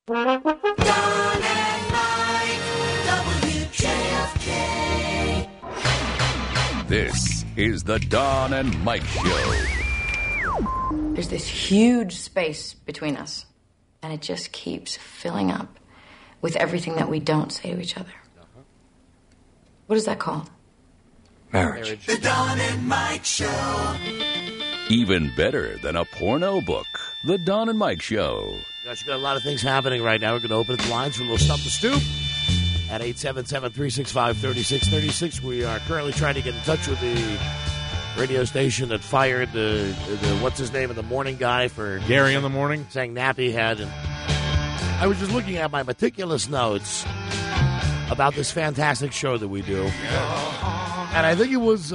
Don and Mike, WJFK. This is the Don and Mike Show. There's this huge space between us, and it just keeps filling up with everything that we don't say to each other. What is that called? Marriage. The Don and Mike Show. Even better than a porno book. The Don and Mike Show. Guys, you got a lot of things happening right now. We're going to open the lines for a little Stump the Stoop at 877-365-3636. We are currently trying to get in touch with the radio station that fired the what's his name, of the morning guy for Gary in the morning, saying nappy head. And I was just looking at my meticulous notes about this fantastic show that we do, and I think it was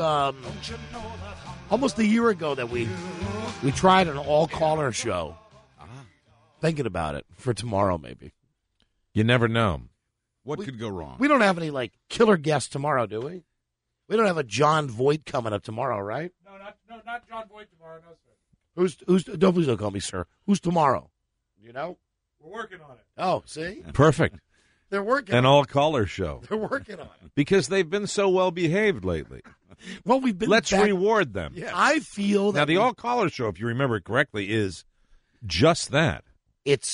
almost a year ago that we tried an all-caller show. Thinking about it for tomorrow, maybe. you never know. What could go wrong? We don't have any killer guests tomorrow, do we? We don't have a John Voight coming up tomorrow, right? No, not John Voight tomorrow, no, sir. Who's? Please don't call me sir. Who's tomorrow? You know? We're working on it. Oh, see, Perfect. they're working. An all-caller show. They're working on it. Because they've been so well-behaved lately. Well, we've been. Let's back- reward them. Yeah. I feel that Now, the all-caller show, if you remember it correctly, is just that. It's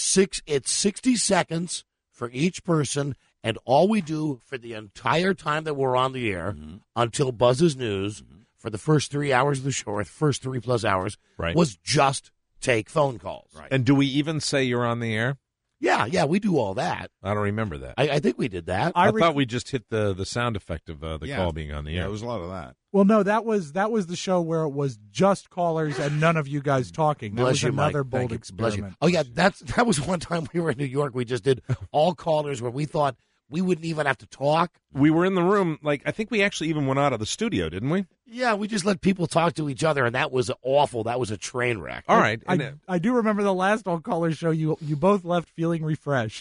60 seconds for each person, and all we do for the entire time that we're on the air until Buzz's News for the first 3 hours of the show, or the first 3+ hours, Right. was just take phone calls. Right. And do we even say you're on the air? Yeah, we do all that. I don't remember that. I think we did that. I thought we just hit the sound effect of the call being on the Yeah, air. there was a lot of that. Well, no, that was the show where it was just callers and none of you guys talking. That Bless was you, another Mike. bold Thank you. Bless you. experiment. Oh, yeah, that was one time we were in New York. We just did all callers where we thought we wouldn't even have to talk. We were in the room, I think we actually even went out of the studio, didn't we? Yeah, we just let people talk to each other, and that was awful. That was a train wreck. All right. And, I do remember the last all-caller show. You both left feeling refreshed.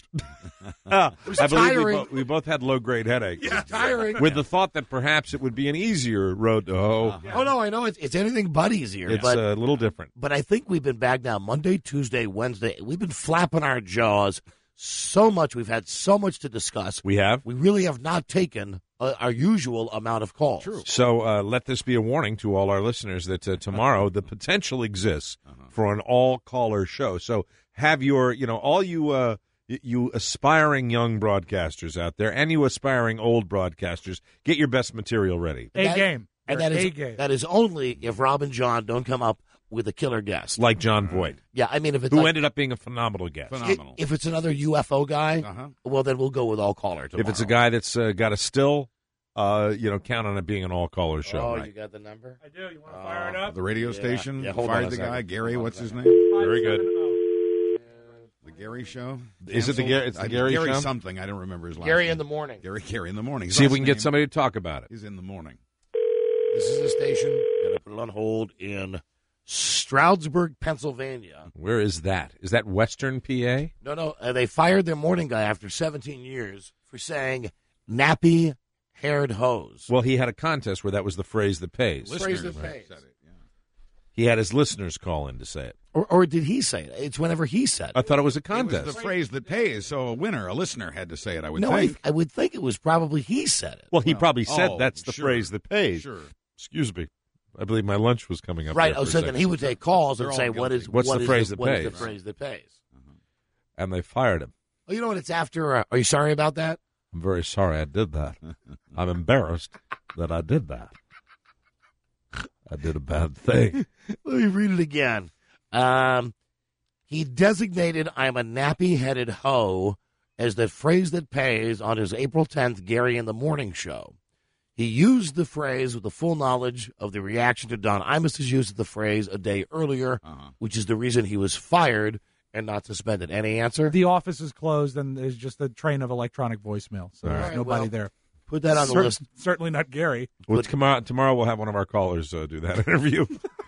I believe tiring. we both had low-grade headaches. Yeah, tiring. With the thought that perhaps it would be an easier road to hoe. Oh, no, I know. It's anything but easier. It's but a little different. But I think we've been back now Monday, Tuesday, Wednesday. We've been flapping our jaws so much. We've had so much to discuss. We have. We really have not taken our usual amount of calls. True. So let this be a warning to all our listeners that tomorrow the potential exists for an all-caller show. So have your, all you aspiring young broadcasters out there and you aspiring old broadcasters, get your best material ready. A-game. And A-game. that is only if Rob and John don't come up with a killer guest. Like John Voight, Yeah, I mean, if it's who ended up being a phenomenal guest. Phenomenal. if it's another UFO guy, well, then we'll go with all caller tomorrow. If it's a guy that's got a still, count on it being an all-caller show. Oh, you got the number? I do. You want to fire it up? The radio station Yeah, hold on fired a the second. guy, Gary, what's his name? Very good. The Gary Show? Is it the Gary- it's the Gary Gary Show? something. I don't remember his last Gary name. in the morning. Gary in the morning. See if Last we can get name somebody to talk about it. is in the morning. This is the station. Got to put it on hold in Stroudsburg, Pennsylvania. Where is that? Is that Western PA? No. They fired their morning guy after 17 years for saying nappy-haired hose. Well, he had a contest where that was the phrase that pays. Phrase that Listeners pays. said it, yeah. He had his listeners call in to say it. Or did he say it? It's whenever he said I it. thought it was a It was contest. the phrase that pays, so a listener had to say it, I would No, think. I would think it was probably he said it. Well, he probably said oh, that's the sure, phrase that pays. Sure. Excuse me. I believe my lunch was coming up. Right. there Oh, for a so then second. he would take calls and They're all say, "What guilty. is What's what the is phrase that what is pays?" the phrase that pays?" And they fired him. Oh, you know what? It's after. Are you sorry about that? I'm very sorry I did that. I'm embarrassed that I did that. I did a bad thing. Let me read it again. He designated "I'm a nappy-headed hoe" as the phrase that pays on his April 10th Gary in the Morning show. He used the phrase with the full knowledge of the reaction to Don Imus has used the phrase a day earlier, which is the reason he was fired and not suspended. Any answer? The office is closed, and there's just a train of electronic voicemail. So there's right, nobody well, there. Put that on the list. Certainly not Gary. Well, tomorrow we'll have one of our callers do that interview.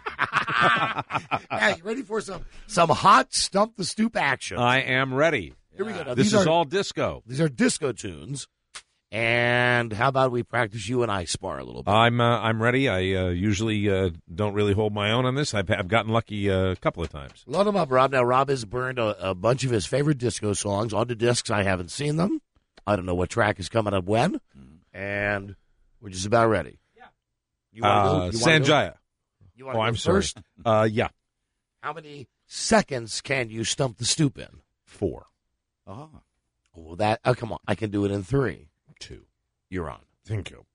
Hey, you ready for some hot Stump the Stoop action? I am ready. Here we go. Now, This these is are- all disco. These are disco tunes, And how about we practice you and I spar a little bit? I'm ready. I usually don't really hold my own on this. I've gotten lucky a couple of times. Load them up, Rob. Now, Rob has burned a bunch of his favorite disco songs onto discs. I haven't seen them. I don't know what track is coming up when. And we're just about ready. Yeah. You wanna go? Sanjaya. You wanna Oh, go I'm first? sorry. Yeah. How many seconds can you stump the stoop in? 4. Well, come on. I can do it in 3. 2. You're on. Thank you.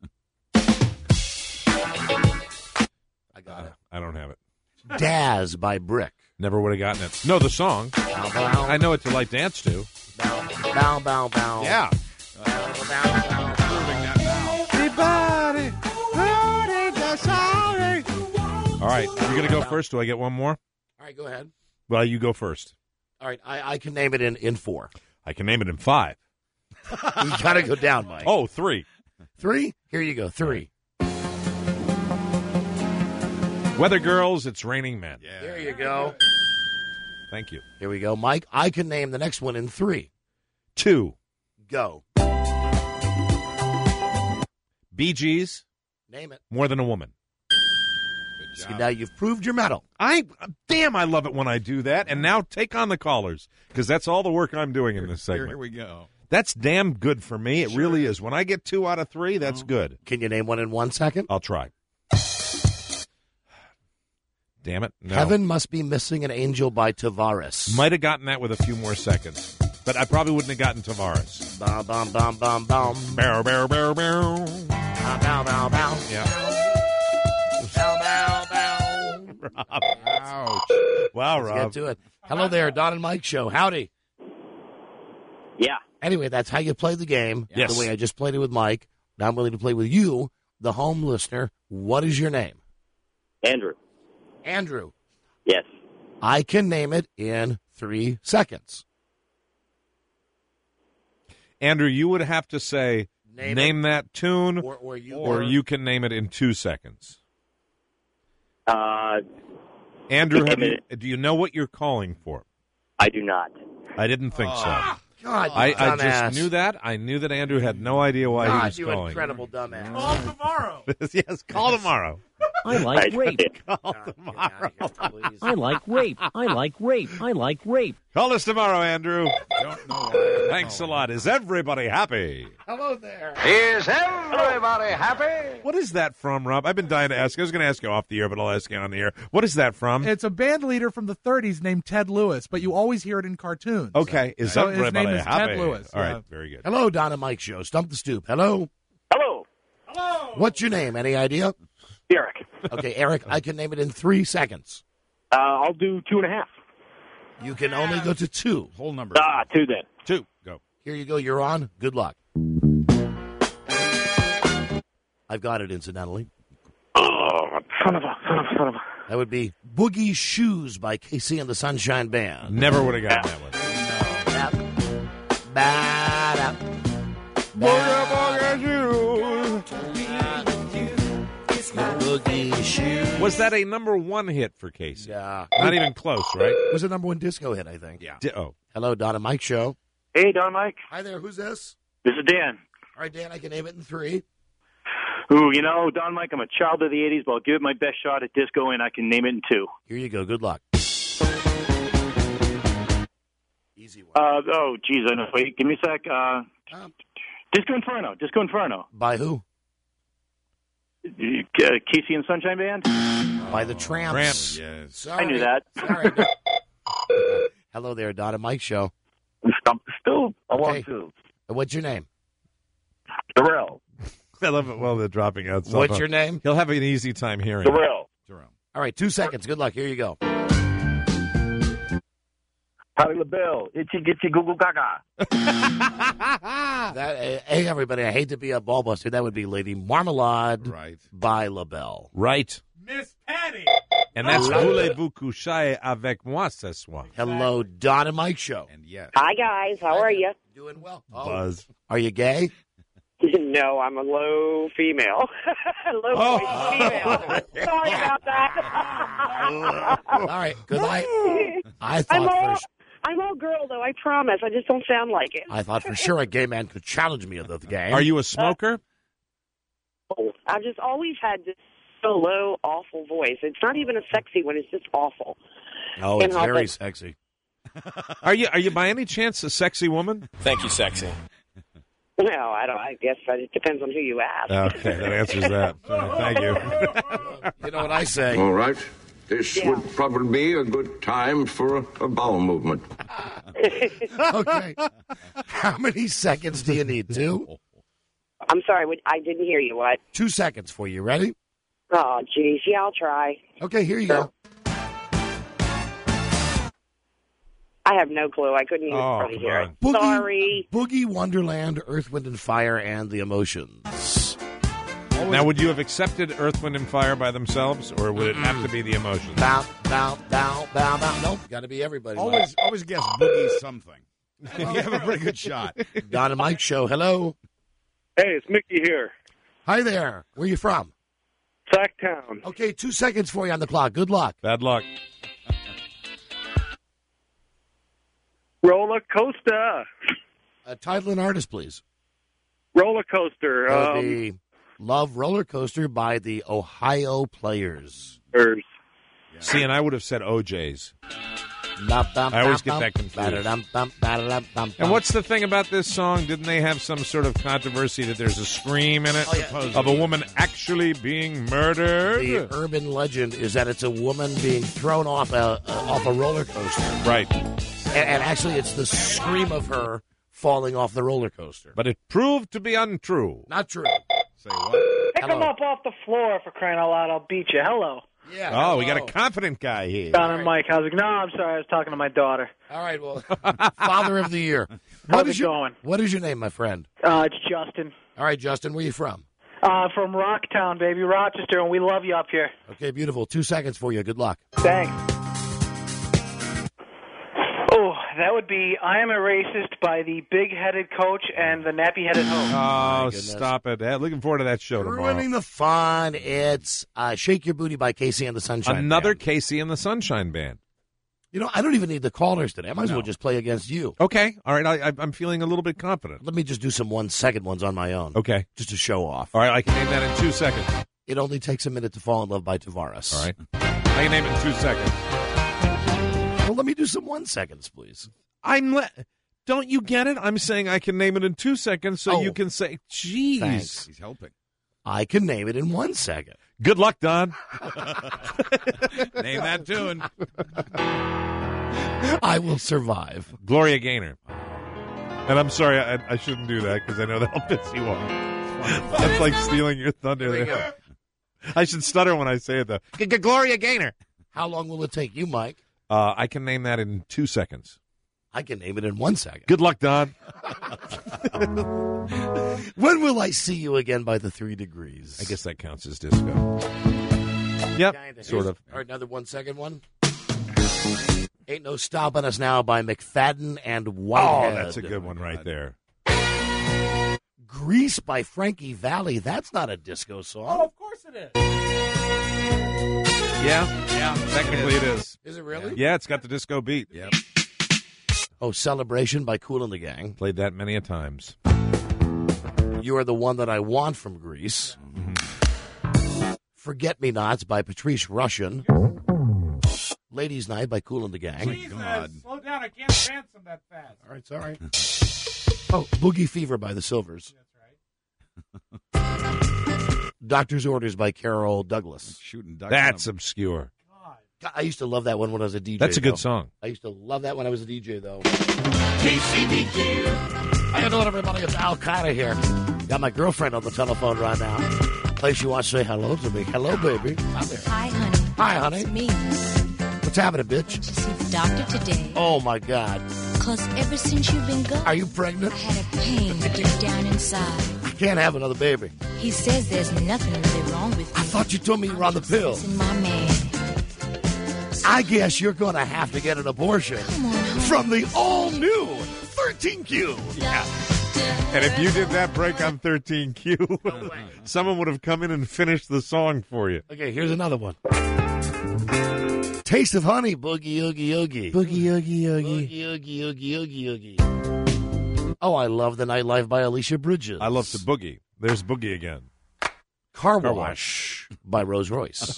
I got it. I don't have it. Daz by Brick. Never would have gotten it. No, the song. Bow, bow, I know it to like dance to. bow, bow, bow, bow. Yeah. Bow, bow, bow. Proving that now. All right. You're going to go first. Do I get one more? All right, go ahead. Well, you go first. All right, I can name it in 4. I can name it in 5. You got to go down, Mike. Oh, 3. 3? Here you go. 3. Weather Girls, It's Raining Men. Yeah. There you go. Thank you. Here we go, Mike. I can name the next one in 3. 2. Go. Bee Gees, Name it. More Than a Woman. Good See, job. now you've proved your mettle. I love it when I do that. And now take on the callers, because that's all the work I'm doing in this segment. Here we go. That's damn good for me. It really is. When I get 2 out of 3, that's good. Can you name one in 1 second? I'll try. Damn it. No. Heaven Must Be Missing an Angel by Tavares. Might have gotten that with a few more seconds. But I probably wouldn't have gotten Tavares. Bum, bum, bum, bum, bum. Bow, bow, bow, bow. Bow, bow, bow, bow. Yeah. Bow, bow, bow. Ouch. Wow, Let's Rob. get to it. Hello there, Don and Mike Show. Howdy. Yeah. Anyway, that's how you play the game. Yes. The way I just played it with Mike. Now I'm willing to play with you, the home listener. What is your name? Andrew. Andrew. Yes. I can name it in 3 seconds. Andrew, you would have to say, name that tune, Or you can name it in 2 seconds. Uh, Andrew, Name do you know what you're calling for? I do not. I didn't think so. God, you I dumbass. just knew that. I knew that Andrew had no idea why he God, was you calling. incredible dumbass. Call tomorrow. Yes, call tomorrow. I like rape. Call tomorrow. I like rape. I like rape. I like rape. Call us tomorrow, Andrew. Don't know why. Thanks a lot. Is everybody happy? Hello there. Is everybody happy? What is that from, Rob? I've been dying to ask. I was going to ask you off the air, but I'll ask you on the air. What is that from? It's a band leader from the 30s named Ted Lewis, but you always hear it in cartoons. Okay. Is So his everybody name is happy? Ted Lewis, All yeah. right. Very good. Hello, Don and Mike Show. Stump the Stoop. Hello. Hello. What's your name? Any idea? Eric. Okay, Eric, I can name it in 3 seconds. I'll do 2.5. You can only go to 2. Whole number. 2 then. 2. Go. Here you go. You're on. Good luck. I've got it, incidentally. Oh, son of a. That would be Boogie Shoes by Casey and the Sunshine Band. Never would have gotten that one. Ba-da. Boogie Shoes. Was that a number 1 hit for Casey? Yeah. Not even close, right? It was a number 1 disco hit, I think. Yeah. Hello, Don and Mike Show. Hey, Don Mike. Hi there. Who's this? This is Dan. All right, Dan, I can name it in 3. Ooh, Don Mike, I'm a child of the 80s, but I'll give it my best shot at disco, and I can name it in 2. Here you go. Good luck. Easy one. Geez, I know. Wait, give me a sec. Disco Inferno. By who? Casey and Sunshine Band? By the Tramps. Tramps. Yes. Sorry. I knew that. Sorry. Hello there, Don and Mike Show. Stump the Stoop. I Okay. to. What's your name? Darrell. I love it. Well, they're dropping out. cell What's phone. your name? He'll have an easy time hearing. Darrell. Jerome. All right, 2 seconds. Good luck. Here you go. Patti LaBelle. Itchy Gitchy Goo Goo Gaga. Hey, everybody, I hate to be a ball buster. That would be Lady Marmalade Right. by LaBelle. Right. Miss Patty. And that's Voulez-vous coucher avec moi ce soir? Hello, Don and Mike Show. And yes. Hi, guys. How are you? Doing well. Buzz. Are you gay? No, I'm a low female. low voice female. Sorry about that. All right, because I thought I'm all girl, though, I promise. I just don't sound like it. I thought for sure a gay man could challenge me at the game. Are you a smoker? I've just always had this so low, awful voice. It's not even a sexy one. It's just awful. Oh, Can't it's help very it. sexy. Are you by any chance a sexy woman? Thank you, sexy. No, I don't. I guess it depends on who you ask. Okay, that answers that. Thank you. You know what I say? All right. This would probably be a good time for a bowel movement. Okay. How many seconds do you need? 2? I'm sorry. I didn't hear you. What? 2 seconds for you. Ready? Oh, geez. Yeah, I'll try. Okay, here you go. I have no clue. I couldn't even probably hear it. Sorry. Boogie Wonderland, Earth, Wind, and Fire, and the Emotions. Now, would you have accepted Earth, Wind, and Fire by themselves, or would it have to be the Emotions? Bow, bow, bow, bow, bow. Nope, got to be everybody. Always guess Boogie something. You have a pretty good shot. Don and Mike Show, hello. Hey, it's Mickey here. Hi there. Where are you from? Sacktown. Okay, 2 seconds for you on the clock. Good luck. Bad luck. Roller coaster. Title and artist, please. Roller coaster. That would be Love Roller Coaster by the Ohio Players. See, and I would have said OJ's. I always get that confused. And what's the thing about this song? Didn't they have some sort of controversy that there's a scream in it of a woman actually being murdered? The urban legend is that it's a woman being thrown off a roller coaster. Right. And actually, it's the scream of her falling off the roller coaster. But it proved to be untrue. Not true. Say what? Pick him up off the floor, for crying out loud. I'll beat you. Hello. Yeah. Oh, we got a confident guy here. Don and Mike, how's it going? No, I'm sorry. I was talking to my daughter. All right, well, Father of the Year. How's it going? What is your name, my friend? It's Justin. All right, Justin, where are you from? From Rocktown, baby, Rochester, and we love you up here. Okay, beautiful. 2 seconds for you. Good luck. Thanks. Oh, that would be I Am a Racist by the Big-Headed Coach and the Nappy-Headed Hoe. Oh, stop it. Looking forward to that show tomorrow. Ruining the fun. It's Shake Your Booty by Casey and the Sunshine Another Band. Casey and the Sunshine Band. You know, I don't even need the callers today. I might as well just play against you. Okay. All right. I'm feeling a little bit confident. Let me just do some 1 second ones on my own. Okay. Just to show off. All right. I can name that in 2 seconds. It only takes a minute to fall in love by Tavares. All right. I can name it in 2 seconds. Well, let me do some 1 seconds, please. Don't you get it? I'm saying I can name it in 2 seconds so you can say, geez. Thanks. He's helping. I can name it in 1 second. Good luck, Don. Name that tune. I will survive. Gloria Gaynor. And I'm sorry, I shouldn't do that because I know that'll piss you off. That's like stealing your thunder there. I should stutter when I say it, though. Gloria Gaynor. How long will it take you, Mike? I can name that in 2 seconds. I can name it in 1 second. Good luck, Don. When will I see you again by the 3 degrees? I guess that counts as disco. Yep, sort of. All right, another 1 second one. Ain't No Stopping Us Now by McFadden and Whitehead. Oh, that's a good one right there. Grease by Frankie Valli. That's not a disco song. Oh, of course it is. Yeah, technically it is. Is it really? Yeah, it's got the disco beat. Yep. Oh, Celebration by Kool and the Gang. Played that many a times. You Are the One That I Want from Grease. Forget Me Nots by Patrice Rushen. Ladies Night by Kool and the Gang. Jesus, slow down. I can't dance them that fast. All right, it's all right. Oh, Boogie Fever by the Silvers. That's right. Doctor's Orders by Carol Douglas. Shooting ducks. That's obscure. God, I used to love that one when I was a DJ. That's a good though. song. I used to love that when I was a DJ, though. KCBQ. How you doing, everybody? It's Al Qaeda here. Got my girlfriend on the telephone right now. Place you want to say hello to me. Hello, baby. Hi there. Hi, honey. Hi, honey. It's me. What's happening, bitch? Went to see the doctor today. Oh, my God. 'Cause ever since you've been gone, Are you pregnant? I had a pain deep down inside. I can't have another baby. He says there's nothing really wrong with me. I thought you told me you were on the pill. Listen, my man. I guess you're going to have to get an abortion Come on, honey. from the all-new 13Q. Yeah. And if you did that break on 13Q, someone would have come in and finished the song for you. Okay, here's another one. Taste of Honey, Boogie Oogie Oogie. Boogie Oogie Oogie. Boogie Oogie Oogie Oogie Oogie. Oh, I love The Nightlife by Alicia Bridges. I love the boogie. There's Boogie again. Car Wash by Rose Royce.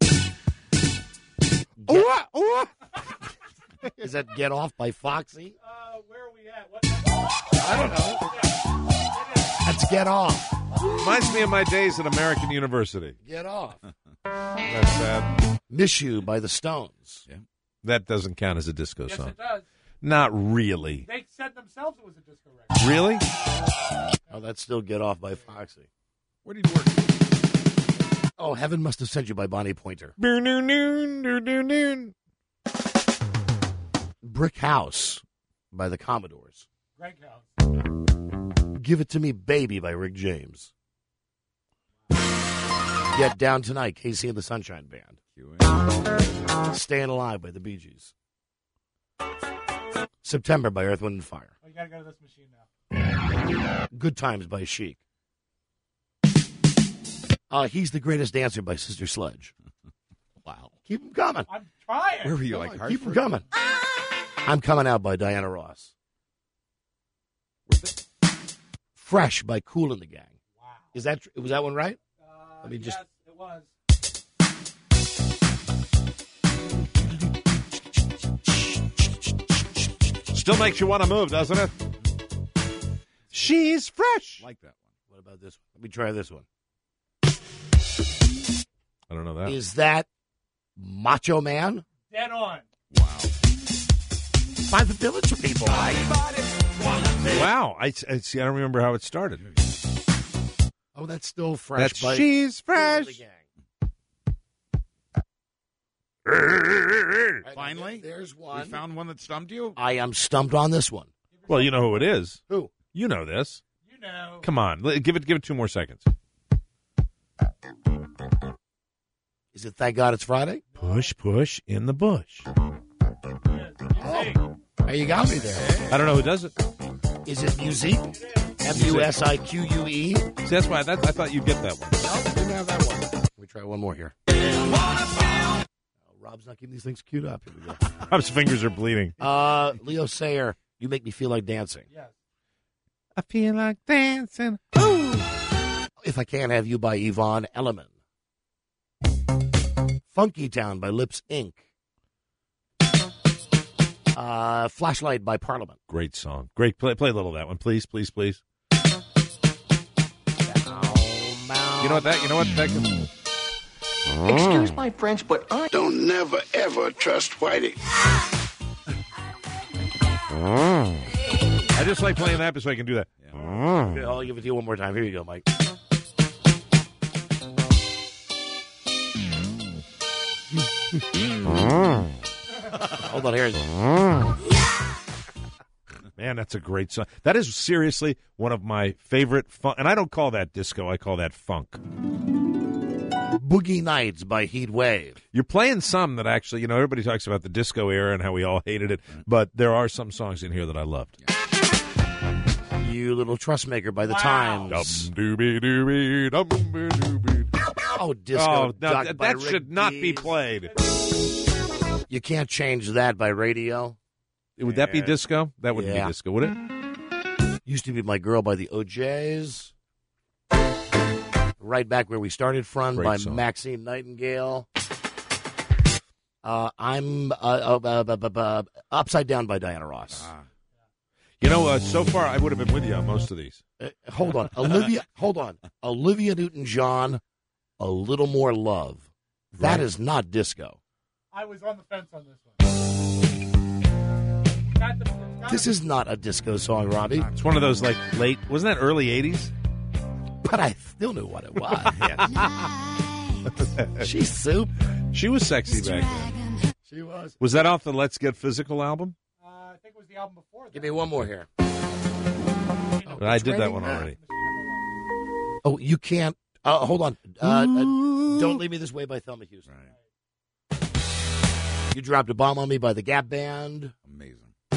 Is that Get Off by Foxy? Where are we at? I don't know. That's Get Off. Reminds me of my days at American University. Get Off. That's sad. Miss You by the Stones. Yeah. That doesn't count as a disco Yes, song. it does. Not really. They said themselves it was a disco record. Really? Oh, that's still Get Off by Foxy. Where did you work? Oh, Heaven Must Have Sent You by Bonnie Pointer. Brick House by the Commodores. Greg House. Give It to Me, Baby by Rick James. Get Down Tonight, Casey and the Sunshine Band. Staying Alive by the Bee Gees. September by Earth, Wind and Fire. Oh, you got to go to this machine now. Good Times by Chic. He's the Greatest Dancer by Sister Sledge. Wow. Keep them coming. I'm trying. Where were you, like Keep them Hartford? coming. I'm Coming Out by Diana Ross. Fresh by Kool and the Gang. Wow. Was that one right? Let me just. Yes, it was. Still makes you want to move, doesn't it? She's fresh. Like that one. What about this one? Let me try this one. I don't know that. Is that Macho Man? Dead on. By the Village People. Wow. I see. I don't remember how it started. Oh, that's still Fresh. That's by She's fresh. Kool and the Gang. Finally? There's You one. found one that stumped you? I am stumped on this one. Well, you know who it is. Who? You know this. You know. Come on. Give it 2 more seconds. Is it Thank God It's Friday? Push, push in the bush. Oh, you got me there. I don't know who does it. Is it Musique? Musique. See, that's why I thought you'd get that one. No, didn't have that one. Let me try one more here. Oh, Rob's not keeping these things queued up. Here we go. Rob's fingers are bleeding. Leo Sayer, You Make Me Feel Like Dancing. Yes. I feel like dancing. Ooh. If I Can't Have You by Yvonne Elliman. Funky Town by Lips Inc. Flashlight by Parliament. Great song. Great. Play a little of that one, please, please, please. You know what that can... Excuse my French, but I Don't never, ever trust Whitey. I just like playing that so I can do that. Okay, I'll give it to you one more time. Here you go, Mike. Hold on here. Man, that's a great song. That is seriously one of my favorite funk. And I don't call that disco. I call that funk. Boogie Nights by Heat Wave. You're playing some that actually, everybody talks about the disco era and how we all hated it. But there are some songs in here that I loved. You Little Trustmaker by The Times. Dum-dooby-dooby, dum-dooby-dooby. Oh, Disco Oh, no, Duck by that Rick should not be Dees. played. You Can't Change That by Radio. Would that be disco? That wouldn't Yeah. be disco, would it? Used to Be My Girl by the OJs. Right Back Where We Started From Great by song. Maxine Nightingale. I'm Upside Down by Diana Ross. So far I would have been with you on most of these. Hold on. Olivia Newton-John, A Little More Love. That Right. is not disco. I was on the fence on this one. This is not a disco song, Robbie. It's one of those wasn't that early 80s? But I still knew what it was. She's soup. She was sexy back then. She was. Was that off the Let's Get Physical album? I think it was the album before that. Give me one more here. I did that one already. Oh, you can't. Hold on. Don't Leave Me This Way by Thelma Houston. Right. You Dropped a Bomb on Me by the Gap Band. Amazing.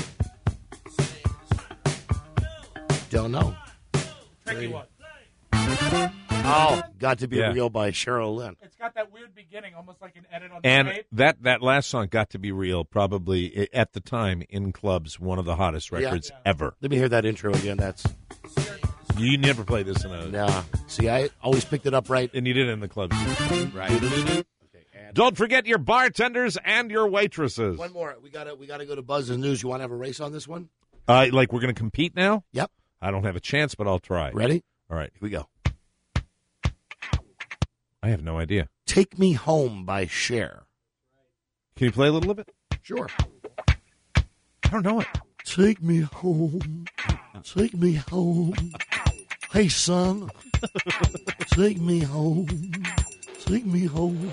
Don't know. Tricky one. Oh, Got to Be Yeah. Real by Cheryl Lynn. It's got that weird weird beginning, almost like an edit on And the tape. that last song got to be real, probably at the time in clubs, one of the hottest records ever. Let me hear that intro again. That's You never played this in a... nah. See, I always picked it up right. And you did it in the clubs. Right. Don't forget your bartenders and your waitresses. One more. We gotta go to Buzz's News. You want to have a race on this one? Like we're going to compete now? Yep. I don't have a chance, but I'll try. Ready? All right. Here we go. I have no idea. Take Me Home by Cher. Can you play a little of it? Sure. I don't know it. Take me home. Take me home. Hey, son. Take me home. Take me home.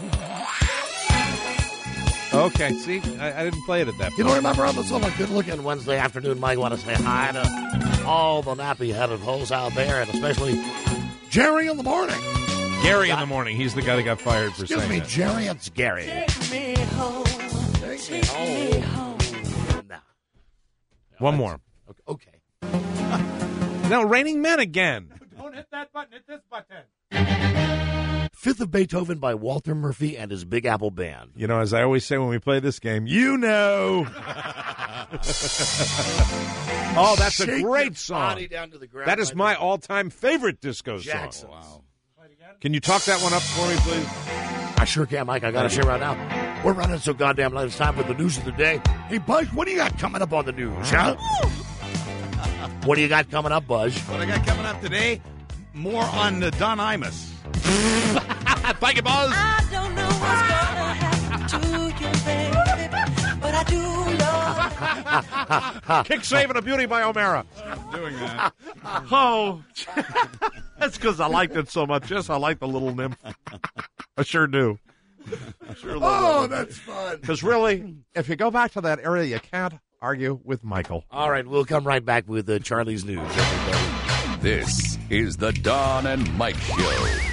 Okay, see, I didn't play it at that point. You don't remember on this on a good-looking Wednesday afternoon, Mike, want to say hi to all the nappy-headed hoes out there, and especially Jerry in the morning. Gary in the morning. He's the guy that got fired for Excuse saying me, that. Jerry, it's Gary. Take me home. Take me home. Nah. One more. Okay. No, Raining Men again. Don't hit that button. Hit this button. Fifth of Beethoven by Walter Murphy and his Big Apple Band. You know, as I always say when we play this game, you know. Oh, that's Shake a your great song. body down to the ground That is like my that. all-time favorite disco Jackson. song. Wow. Can you talk that one up for me, please? I sure can, Mike. I got to share right now. We're running so goddamn late. It's time for the news of the day. Hey, Buzz, what do you got coming up on the news, huh? What do you got coming up, Buzz? What I got coming up today, more on Don Imus. Thank you, Buzz. I don't know what's gonna happen to you, baby, but I do know. Kick Saving a Beauty by O'Mara. Doing that. Oh, that's because I liked it so much. Yes, I like the little nymph. I sure do. I sure love it. That's fun. Because really, if you go back to that area, you can't argue with Michael. All right, we'll come right back with Charlie's News, everybody. This is the Don and Mike Show.